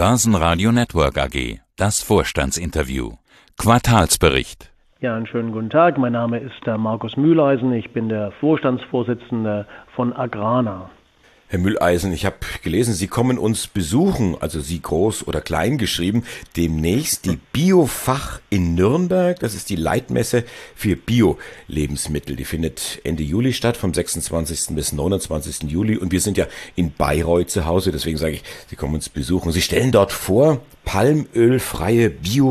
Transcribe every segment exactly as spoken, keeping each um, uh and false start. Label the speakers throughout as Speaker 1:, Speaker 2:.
Speaker 1: Börsenradio Network A G. Das Vorstandsinterview. Quartalsbericht.
Speaker 2: Ja, einen schönen guten Tag. Mein Name ist der Markus Mühleisen. Ich bin der Vorstandsvorsitzende von Agrana.
Speaker 3: Herr Mühleisen, ich habe gelesen, Sie kommen uns besuchen, also Sie groß oder klein geschrieben, demnächst die Biofach in Nürnberg. Das ist die Leitmesse für Bio-Lebensmittel. Die findet Ende Juli statt, vom sechsundzwanzigsten bis neunundzwanzigsten Juli. Und wir sind ja in Bayreuth zu Hause, deswegen sage ich, Sie kommen uns besuchen. Sie stellen dort vor palmölfreie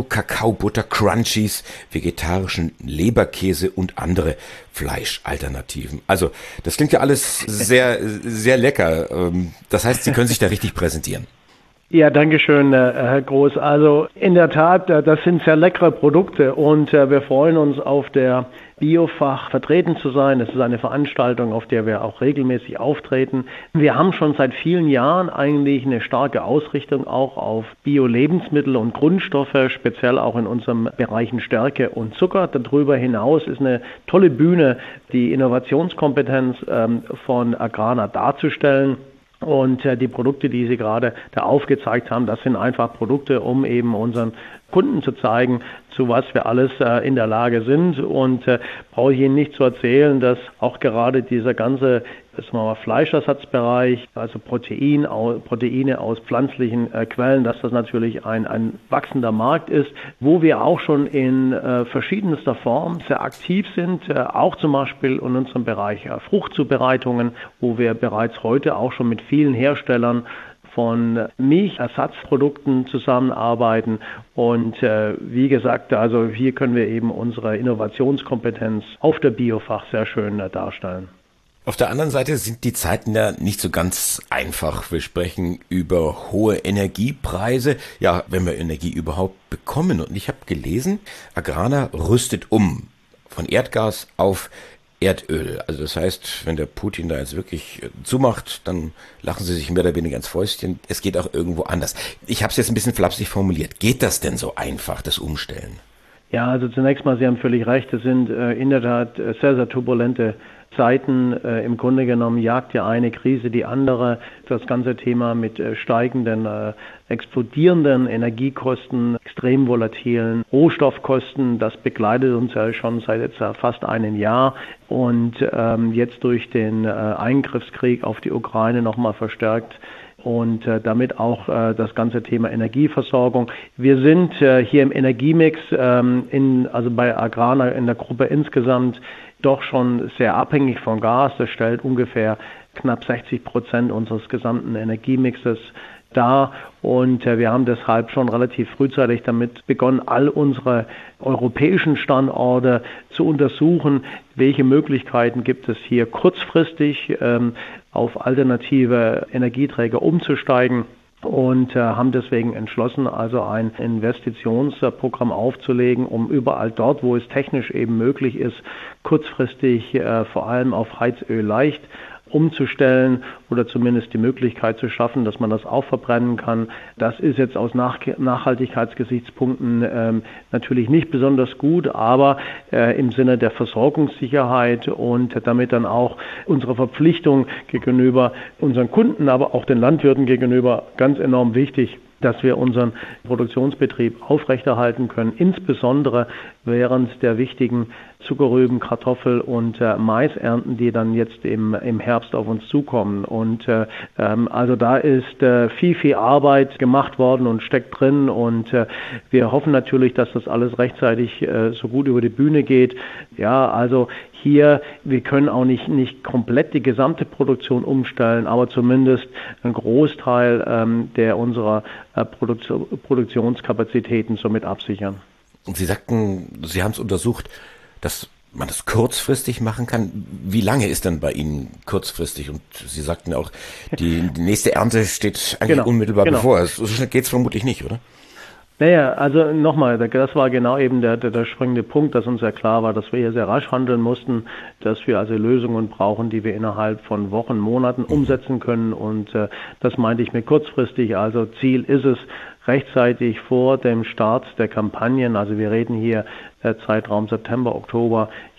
Speaker 3: Bio-Kakao-Butter-Crunchies, vegetarischen Leberkäse und andere Fleischalternativen. Also, das klingt ja alles sehr, sehr lecker. Das heißt, Sie können sich da richtig präsentieren.
Speaker 2: Ja, danke schön, Herr Groß. Also in der Tat, das sind sehr leckere Produkte und wir freuen uns, auf der Biofach vertreten zu sein. Es ist eine Veranstaltung, auf der wir auch regelmäßig auftreten. Wir haben schon seit vielen Jahren eigentlich eine starke Ausrichtung auch auf Bio-Lebensmittel und Grundstoffe, speziell auch in unserem Bereichen Stärke und Zucker. Darüber hinaus ist eine tolle Bühne, die Innovationskompetenz ähm, von Agrana darzustellen. Und äh, die Produkte, die Sie gerade da aufgezeigt haben, das sind einfach Produkte, um eben unseren Kunden zu zeigen, zu was wir alles äh, in der Lage sind. Und äh, brauche ich Ihnen nicht zu erzählen, dass auch gerade dieser ganze sagen wir mal, Fleischersatzbereich, also Protein, Proteine aus pflanzlichen äh, Quellen, dass das natürlich ein, ein wachsender Markt ist, wo wir auch schon in äh, verschiedenster Form sehr aktiv sind, äh, auch zum Beispiel in unserem Bereich äh, Fruchtzubereitungen, wo wir bereits heute auch schon mit vielen Herstellern von Milchersatzprodukten zusammenarbeiten und äh, wie gesagt, also hier können wir eben unsere Innovationskompetenz auf der Biofach sehr schön äh, darstellen.
Speaker 3: Auf der anderen Seite sind die Zeiten ja nicht so ganz einfach. Wir sprechen über hohe Energiepreise, ja, wenn wir Energie überhaupt bekommen. Und ich habe gelesen, Agrana rüstet um von Erdgas auf Erdöl. Also das heißt, wenn der Putin da jetzt wirklich zumacht, dann lachen sie sich mehr oder weniger ins Fäustchen. Es geht auch irgendwo anders. Ich habe es jetzt ein bisschen flapsig formuliert. Geht das denn so einfach, das Umstellen?
Speaker 2: Ja, also zunächst mal, Sie haben völlig recht. Es sind äh, in der Tat äh, sehr, sehr turbulente Zeiten. Äh, Im Grunde genommen jagt ja eine Krise die andere. Das ganze Thema mit äh, steigenden, äh, explodierenden Energiekosten, extrem volatilen Rohstoffkosten, das begleitet uns ja schon seit jetzt fast einem Jahr. Und ähm, jetzt durch den äh, Eingriffskrieg auf die Ukraine nochmal verstärkt. Und äh, damit auch äh, das ganze Thema Energieversorgung. Wir sind äh, hier im Energiemix, ähm, in, also bei Agrana in der Gruppe insgesamt, doch schon sehr abhängig von Gas. Das stellt ungefähr knapp sechzig Prozent unseres gesamten Energiemixes dar. Und äh, wir haben deshalb schon relativ frühzeitig damit begonnen, all unsere europäischen Standorte zu untersuchen, welche Möglichkeiten gibt es hier kurzfristig ähm, auf alternative Energieträger umzusteigen. Und äh, haben deswegen entschlossen, also ein Investitionsprogramm aufzulegen, um überall dort, wo es technisch eben möglich ist, kurzfristig äh, vor allem auf Heizöl leicht umzustellen oder zumindest die Möglichkeit zu schaffen, dass man das auch verbrennen kann. Das ist jetzt aus Nach- Nachhaltigkeitsgesichtspunkten ähm, natürlich nicht besonders gut, aber äh, im Sinne der Versorgungssicherheit und damit dann auch unsere Verpflichtung gegenüber unseren Kunden, aber auch den Landwirten gegenüber ganz enorm wichtig, dass wir unseren Produktionsbetrieb aufrechterhalten können, insbesondere während der wichtigen Zuckerrüben, Kartoffel- und äh, Maisernten, die dann jetzt im, im Herbst auf uns zukommen. Und äh, ähm, also da ist äh, viel, viel Arbeit gemacht worden und steckt drin. Und äh, wir hoffen natürlich, dass das alles rechtzeitig äh, so gut über die Bühne geht. Ja, also hier, wir können auch nicht, nicht komplett die gesamte Produktion umstellen, aber zumindest einen Großteil ähm, der unserer äh, Produk- Produktionskapazitäten somit absichern.
Speaker 3: Und Sie sagten, Sie haben es untersucht, dass man das kurzfristig machen kann. Wie lange ist denn bei Ihnen kurzfristig? Und Sie sagten auch, die, die nächste Ernte steht eigentlich genau, unmittelbar genau. bevor. So schnell geht es vermutlich nicht, oder?
Speaker 2: Naja, also nochmal, das war genau eben der, der, der springende Punkt, dass uns ja klar war, dass wir hier sehr rasch handeln mussten, dass wir also Lösungen brauchen, die wir innerhalb von Wochen, Monaten umsetzen können. Und äh, das meinte ich mir kurzfristig. Also Ziel ist es, rechtzeitig vor dem Start der Kampagnen, also wir reden hier äh, Zeitraum September, Oktober,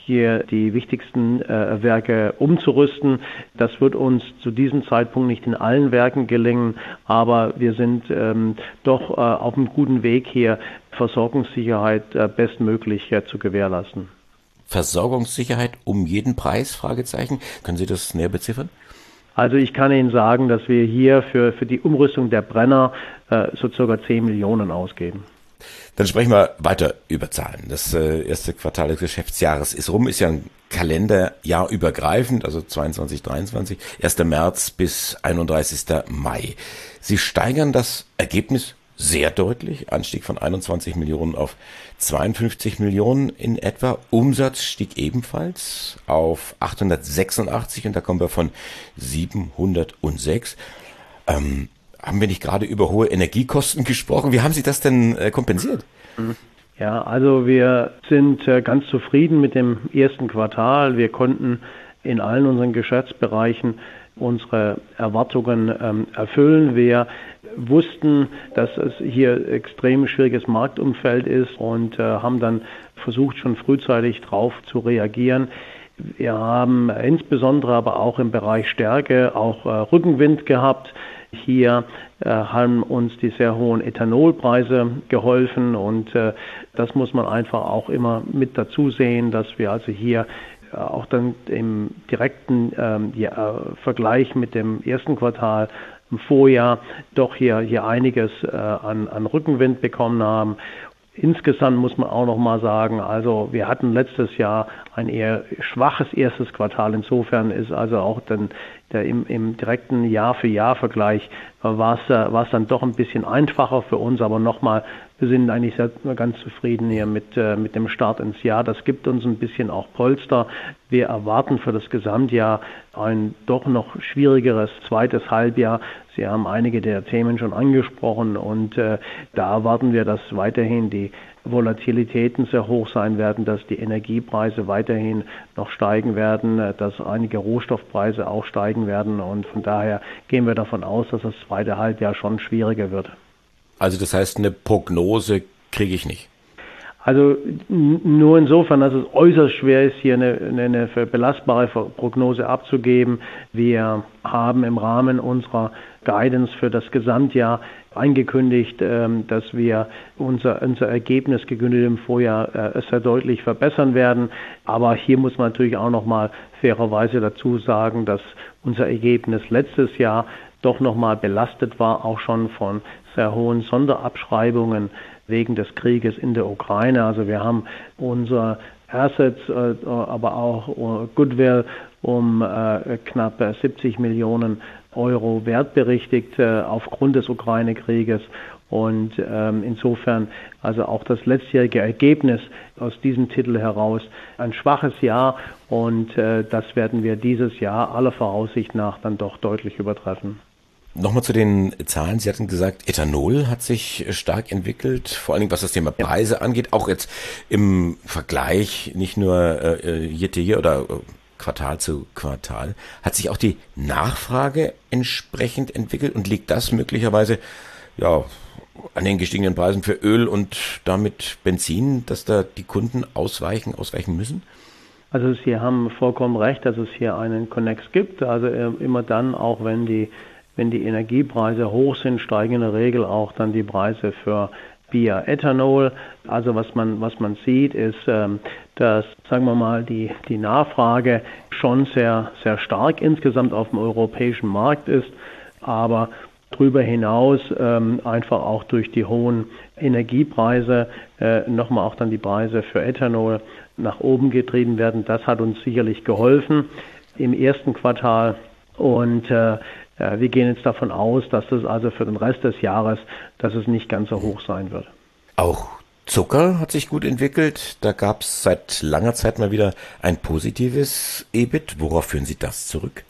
Speaker 2: hier die wichtigsten äh, Werke umzurüsten. Das wird uns zu diesem Zeitpunkt nicht in allen Werken gelingen, aber wir sind ähm, doch äh, auf einem guten Weg, hier Versorgungssicherheit äh, bestmöglich äh, zu gewährleisten.
Speaker 3: Versorgungssicherheit um jeden Preis? Fragezeichen. Können Sie das näher beziffern?
Speaker 2: Also ich kann Ihnen sagen, dass wir hier für, für die Umrüstung der Brenner äh, so circa zehn Millionen ausgeben.
Speaker 3: Dann sprechen wir weiter über Zahlen. Das äh, erste Quartal des Geschäftsjahres ist rum, ist ja ein Kalenderjahr übergreifend, also zweiundzwanzig, dreiundzwanzig, erster März bis einunddreißigster Mai. Sie steigern das Ergebnis sehr deutlich, Anstieg von einundzwanzig Millionen auf zweiundfünfzig Millionen in etwa. Umsatz stieg ebenfalls auf achthundertsechsundachtzig und da kommen wir von siebenhundertsechs. Ähm, haben wir nicht gerade über hohe Energiekosten gesprochen? Wie haben Sie das denn äh, kompensiert?
Speaker 2: Ja, also wir sind äh, ganz zufrieden mit dem ersten Quartal. Wir konnten in allen unseren Geschäftsbereichen unsere Erwartungen ähm, erfüllen. Wir wussten, dass es hier extrem schwieriges Marktumfeld ist und äh, haben dann versucht, schon frühzeitig darauf zu reagieren. Wir haben insbesondere aber auch im Bereich Stärke auch äh, Rückenwind gehabt. Hier äh, haben uns die sehr hohen Ethanolpreise geholfen und äh, das muss man einfach auch immer mit dazu sehen, dass wir also hier äh, auch dann im direkten ähm, ja, Vergleich mit dem ersten Quartal im Vorjahr doch hier, hier einiges äh, an, an Rückenwind bekommen haben. Insgesamt muss man auch noch mal sagen, also wir hatten letztes Jahr ein eher schwaches erstes Quartal. Insofern ist also auch dann der im, im direkten Jahr-für-Jahr-Vergleich war es war es dann doch ein bisschen einfacher für uns. Aber nochmal, wir sind eigentlich sehr, ganz zufrieden hier mit äh, mit dem Start ins Jahr. Das gibt uns ein bisschen auch Polster. Wir erwarten für das Gesamtjahr ein doch noch schwierigeres zweites Halbjahr. Sie haben einige der Themen schon angesprochen und äh, da erwarten wir, dass weiterhin die Volatilitäten sehr hoch sein werden, dass die Energiepreise weiterhin noch steigen werden, äh, dass einige Rohstoffpreise auch steigen werden und von daher gehen wir davon aus, dass das zweite Halbjahr schon schwieriger wird.
Speaker 3: Also das heißt, eine Prognose kriege ich nicht.
Speaker 2: Also nur insofern, dass es äußerst schwer ist, hier eine, eine belastbare Prognose abzugeben. Wir haben im Rahmen unserer Guidance für das Gesamtjahr angekündigt, dass wir unser, unser Ergebnis gegenüber dem Vorjahr sehr deutlich verbessern werden. Aber hier muss man natürlich auch noch mal fairerweise dazu sagen, dass unser Ergebnis letztes Jahr doch noch mal belastet war, auch schon von sehr hohen Sonderabschreibungen wegen des Krieges in der Ukraine. Also wir haben unsere Assets, äh, aber auch Goodwill um äh, knapp siebzig Millionen Euro wertberichtigt äh, aufgrund des Ukraine-Krieges. Und ähm, insofern also auch das letztjährige Ergebnis aus diesem Titel heraus ein schwaches Jahr und äh, das werden wir dieses Jahr aller Voraussicht nach dann doch deutlich übertreffen.
Speaker 3: Nochmal zu den Zahlen. Sie hatten gesagt, Ethanol hat sich stark entwickelt, vor allen Dingen was das Thema Preise ja. angeht, auch jetzt im Vergleich, nicht nur äh, Year to Year oder äh, Quartal zu Quartal. Hat sich auch die Nachfrage entsprechend entwickelt und liegt das möglicherweise ja an den gestiegenen Preisen für Öl und damit Benzin, dass da die Kunden ausweichen, ausweichen müssen?
Speaker 2: Also Sie haben vollkommen recht, dass es hier einen Connex gibt. Also immer dann, auch wenn die Wenn die Energiepreise hoch sind, steigen in der Regel auch dann die Preise für Bioethanol. Also was man was man sieht, ist, dass, sagen wir mal, die die Nachfrage schon sehr sehr stark insgesamt auf dem europäischen Markt ist, aber darüber hinaus ähm, einfach auch durch die hohen Energiepreise äh, nochmal auch dann die Preise für Ethanol nach oben getrieben werden. Das hat uns sicherlich geholfen im ersten Quartal und äh, wir gehen jetzt davon aus, dass das also für den Rest des Jahres, dass es nicht ganz so hoch sein wird.
Speaker 3: Auch Zucker hat sich gut entwickelt. Da gab es seit langer Zeit mal wieder ein positives E B I T. Worauf führen Sie das zurück?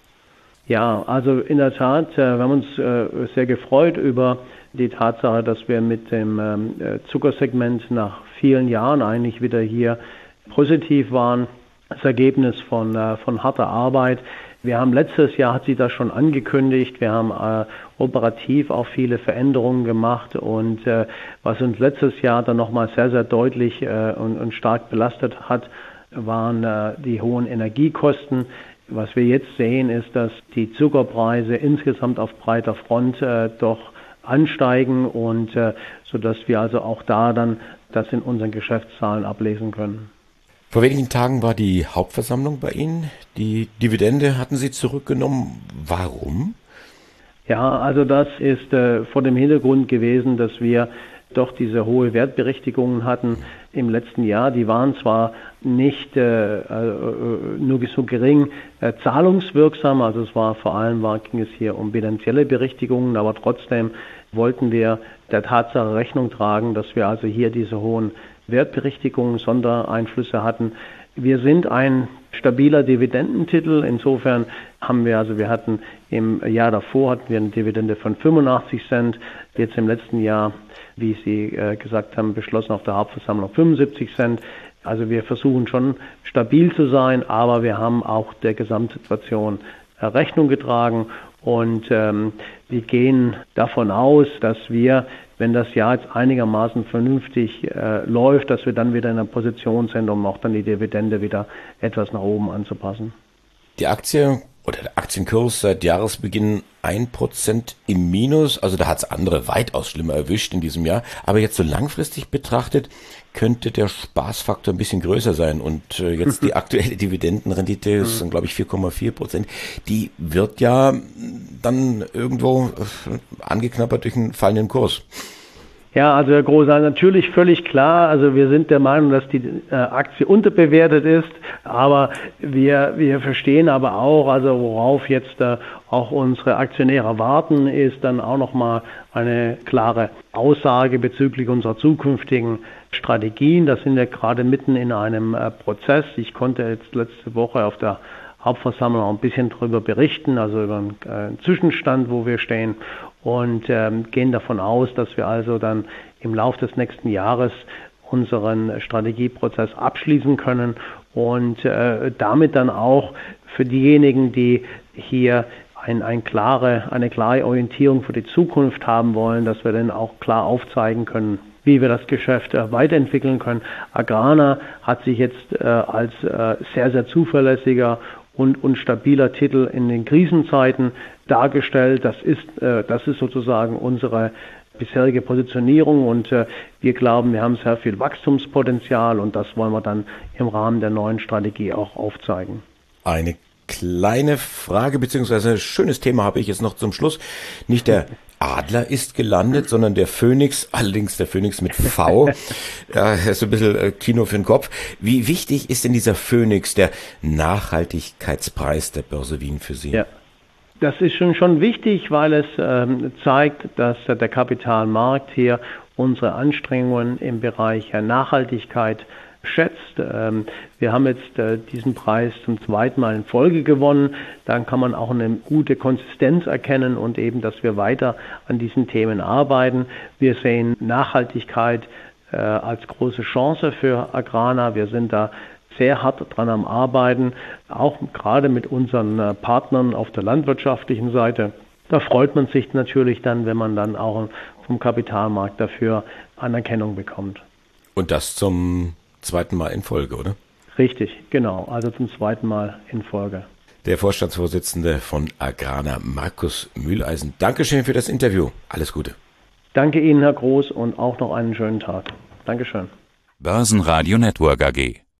Speaker 2: Ja, also in der Tat, wir haben uns sehr gefreut über die Tatsache, dass wir mit dem Zuckersegment nach vielen Jahren eigentlich wieder hier positiv waren. Das Ergebnis von, von harter Arbeit. Wir haben letztes Jahr, hat sie das schon angekündigt, wir haben äh, operativ auch viele Veränderungen gemacht und äh, was uns letztes Jahr dann nochmal sehr, sehr deutlich äh, und, und stark belastet hat, waren äh, die hohen Energiekosten. Was wir jetzt sehen, ist, dass die Zuckerpreise insgesamt auf breiter Front äh, doch ansteigen und äh, sodass wir also auch da dann das in unseren Geschäftszahlen ablesen können.
Speaker 3: Vor wenigen Tagen war die Hauptversammlung bei Ihnen. Die Dividende hatten Sie zurückgenommen. Warum?
Speaker 2: Ja, also das ist äh, vor dem Hintergrund gewesen, dass wir doch diese hohe Wertberichtigungen hatten im letzten Jahr. Die waren zwar nicht äh, äh, nur so gering äh, zahlungswirksam, also es war vor allem war, ging es hier um bilanzielle Berichtigungen, aber trotzdem wollten wir der Tatsache Rechnung tragen, dass wir also hier diese hohen Wertberichtigungen, Sondereinflüsse hatten. Wir sind ein stabiler Dividendentitel. Insofern haben wir, also wir hatten im Jahr davor hatten wir eine Dividende von fünfundachtzig Cent. Jetzt im letzten Jahr, wie Sie äh, gesagt haben, beschlossen auf der Hauptversammlung fünfundsiebzig Cent. Also wir versuchen schon stabil zu sein, aber wir haben auch der Gesamtsituation äh, Rechnung getragen. Und ähm, wir gehen davon aus, dass wir, wenn das Jahr jetzt einigermaßen vernünftig äh, läuft, dass wir dann wieder in einer Position sind, um auch dann die Dividende wieder etwas nach oben anzupassen.
Speaker 3: Die Aktie oder der Aktienkurs seit Jahresbeginn ein Prozent im Minus, also da hat es andere weitaus schlimmer erwischt in diesem Jahr. Aber jetzt so langfristig betrachtet, könnte der Spaßfaktor ein bisschen größer sein. Und äh, jetzt die aktuelle Dividendenrendite ist dann, glaube ich, vier Komma vier Prozent. Die wird ja dann irgendwo äh, angeknabbert durch einen fallenden Kurs.
Speaker 2: Ja, also Herr Großer, natürlich völlig klar. Also wir sind der Meinung, dass die äh, Aktie unterbewertet ist, aber wir wir verstehen aber auch, also worauf jetzt äh, auch unsere Aktionäre warten, ist dann auch nochmal eine klare Aussage bezüglich unserer zukünftigen Strategien. Da sind wir gerade mitten in einem äh, Prozess. Ich konnte jetzt letzte Woche auf der Hauptversammlung auch ein bisschen darüber berichten, also über einen äh, Zwischenstand, wo wir stehen. Und ähm, gehen davon aus, dass wir also dann im Laufe des nächsten Jahres unseren Strategieprozess abschließen können und äh, damit dann auch für diejenigen, die hier ein, ein klare, eine klare Orientierung für die Zukunft haben wollen, dass wir dann auch klar aufzeigen können, wie wir das Geschäft äh, weiterentwickeln können. Agrana hat sich jetzt äh, als äh, sehr, sehr zuverlässiger und, und stabiler Titel in den Krisenzeiten dargestellt. Das ist, äh, das ist sozusagen unsere bisherige Positionierung und äh, wir glauben, wir haben sehr viel Wachstumspotenzial und das wollen wir dann im Rahmen der neuen Strategie auch aufzeigen.
Speaker 3: Eine kleine Frage beziehungsweise ein schönes Thema habe ich jetzt noch zum Schluss. Nicht der Adler ist gelandet, sondern der Phönix, allerdings der Phönix mit V. Ja, das ist ein bisschen Kino für den Kopf. Wie wichtig ist denn dieser Phönix, der Nachhaltigkeitspreis der Börse Wien für Sie?
Speaker 2: Ja. Das ist schon, schon wichtig, weil es ähm, zeigt, dass äh, der Kapitalmarkt hier unsere Anstrengungen im Bereich äh, Nachhaltigkeit schätzt. Ähm, wir haben jetzt äh, diesen Preis zum zweiten Mal in Folge gewonnen. Dann kann man auch eine gute Konsistenz erkennen und eben, dass wir weiter an diesen Themen arbeiten. Wir sehen Nachhaltigkeit äh, als große Chance für Agrana. Wir sind da sehr hart dran am Arbeiten, auch gerade mit unseren äh, Partnern auf der landwirtschaftlichen Seite. Da freut man sich natürlich dann, wenn man dann auch vom Kapitalmarkt dafür Anerkennung bekommt.
Speaker 3: Und das zum zweiten Mal in Folge, oder?
Speaker 2: Richtig, genau, also zum zweiten Mal in Folge.
Speaker 3: Der Vorstandsvorsitzende von Agrana, Markus Mühleisen. Dankeschön für das Interview. Alles Gute.
Speaker 2: Danke Ihnen, Herr Groß, und auch noch einen schönen Tag. Dankeschön.
Speaker 1: Börsenradio Network A G.